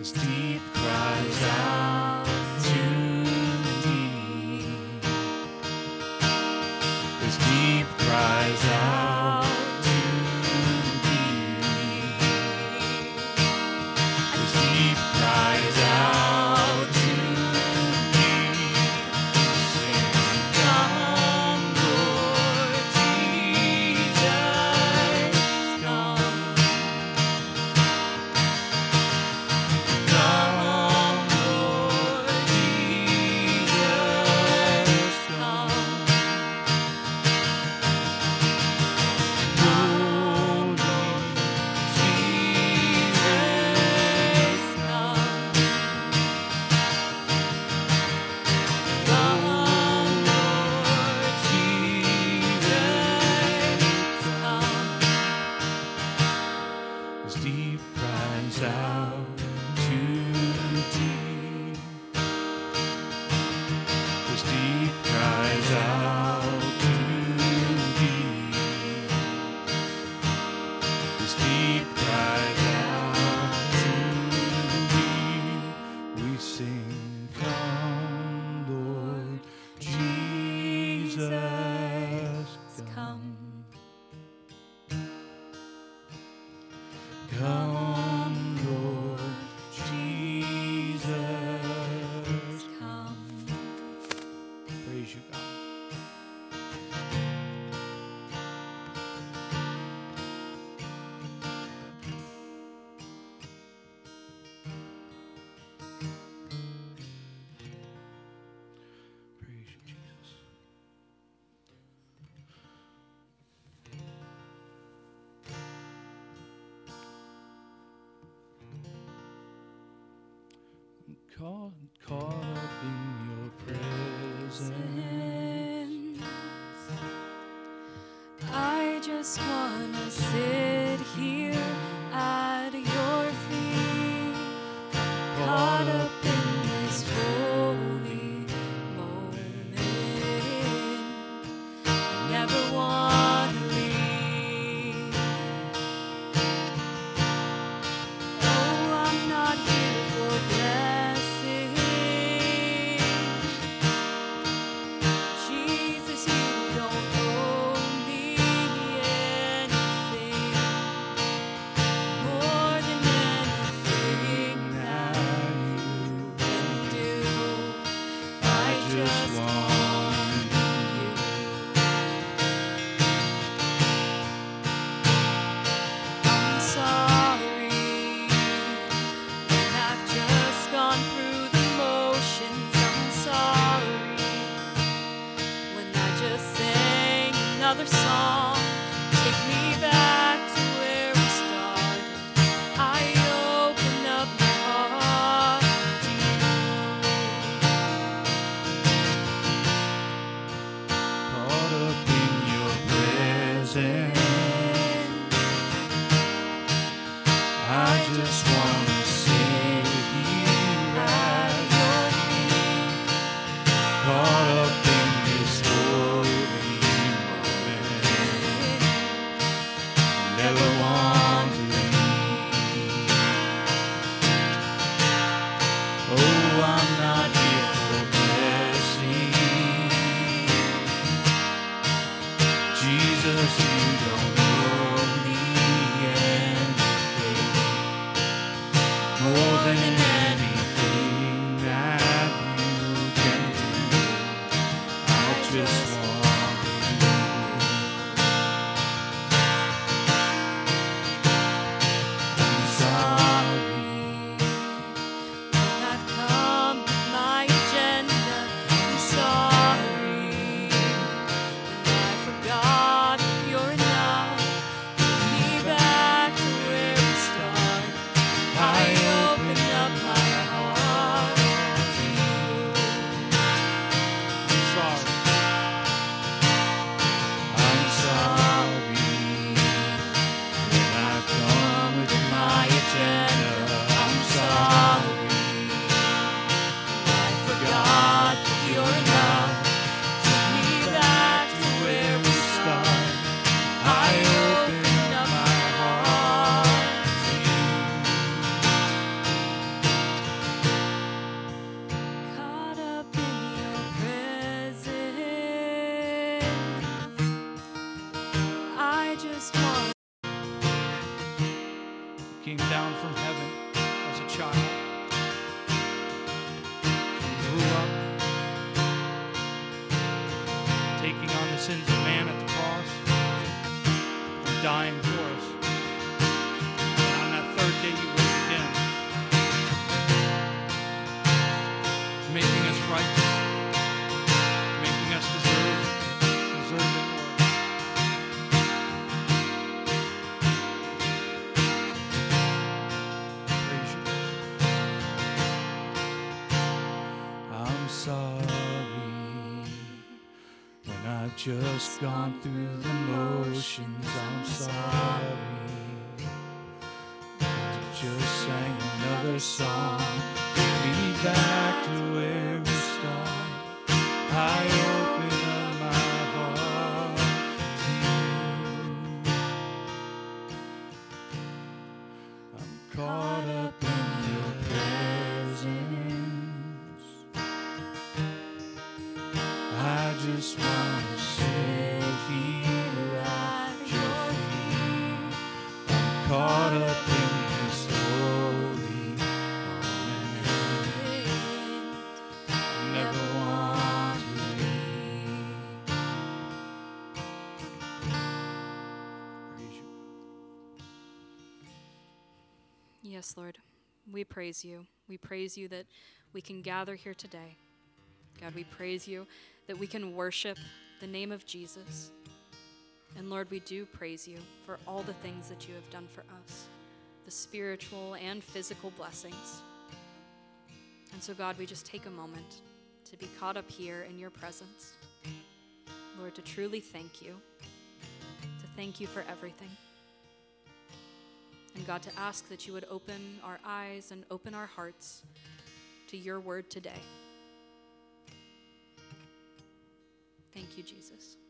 This deep cries out to me. This deep cries out to me. This deep cries out to me. Sing, come, Lord Jesus, come. Come, Lord Jesus, come. Oh, Lord Jesus, come. Come, Lord Jesus, come. This deep cries out to deep. This deep cries out to deep. This deep cries out to deep. We sing, come, Lord Jesus, come. Come, Lord Jesus, come. Praise you, God. Praise you, Jesus. I'm caught up in your presence. I just wanna sit here at your feet, caught up in this holy moment. I never wanna leave. Oh, I'm not here for blessing. Jesus, you don't owe me anything more than anything that you can do. I just want you. I'm sorry when I've just gone through the motions. I'm sorry when I just sang another song. Take me back to where we started. I open up my heart to Caught up in your presence. I just want to sit here at your feet. Caught up in this holy moment. Never want to leave. Oh, I'm not here for blessing. Jesus, you don't owe me anything more than anything that you can do. I just want you. I'm sorry when I've come with my agenda. I'm sorry when I forgot you're enough. Take me back to where we started. I open up down from heaven as a child and grew up taking on the sins of man at the cross and dying for us. And on that third day you rose again, making us righteous, making us deserving, Lord. Praise you. I'm sorry when I've just gone through the motions. I'm sorry just sang another song. Take me back to where we started. I open up my heart to you. I'm caught up in your presence. I just want to sit here at your feet. I'm caught up in this holy moment. I never want to leave. Praise you. Yes, Lord, we praise you. We praise you that we can gather here today. God, we praise you that we can worship the name of Jesus. And Lord, we do praise you for all the things that you have done for us, the spiritual and physical blessings. And so, God, we just take a moment to be caught up here in your presence. Lord, to truly thank you for everything. And God, to ask that you would open our eyes and open our hearts to your word today. Thank you, Jesus.